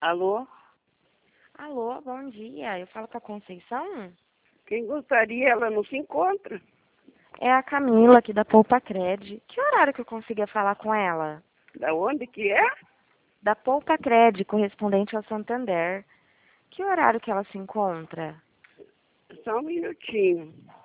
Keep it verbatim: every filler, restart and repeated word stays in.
Alô? Alô, bom dia. Eu falo com a Conceição? Quem gostaria, ela não se encontra. É a Camila aqui da Poupa Cred. Que horário que eu consiga falar com ela? Da onde que é? Da Poupa Cred, correspondente ao Santander. Que horário que ela se encontra? Só um minutinho.